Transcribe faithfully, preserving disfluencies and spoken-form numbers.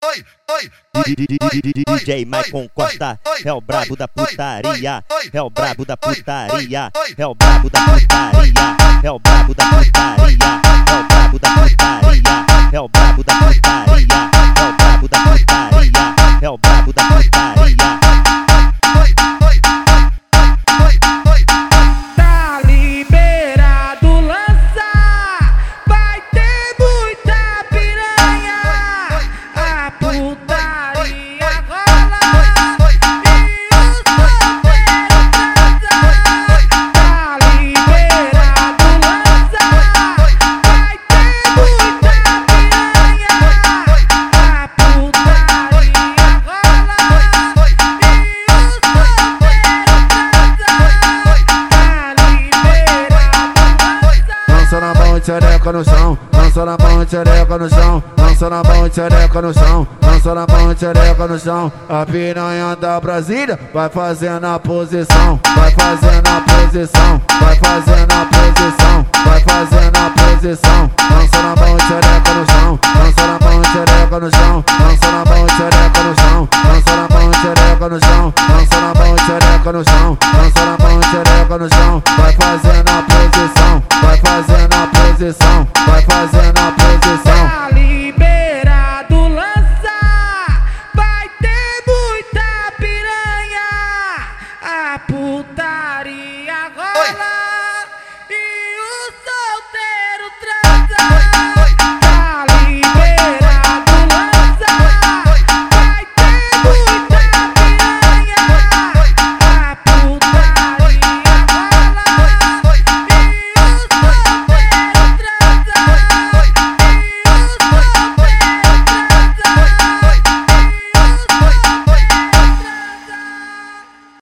D J Maicon Costa é o brabo da putaria, é o brabo da putaria, é o brabo da putaria, é o brabo da putaria, é o brabo da putaria, é o brabo da putaria, é o brabo da putaria, é o brabo da putaria. Tá liberado lançar, vai ter muita piranha, a putaria rola e os solteiros transam. Tá liberado lançar, vai ter muita piranha, a putaria rola e os Lança na mão e tchereca no chão, lança na mão e tchereca no chão, lança na mão e tchereca no chão, lança na mão e tchereca no chão. A piranha da Brasília vai fazendo a posição, vai fazendo a posição, vai fazendo a posição, vai fazendo a posição. Lança na mão e tchereca no chão, lança na mão e tchereca no chão, lança na mão e tchereca no chão, lança na mão e tchereca no chão, lança na mão e tchereca no chão, lança na mão e tchereca no chão. Vai fazendo a posição, vai fazendo a posição, vai fazendo a posição.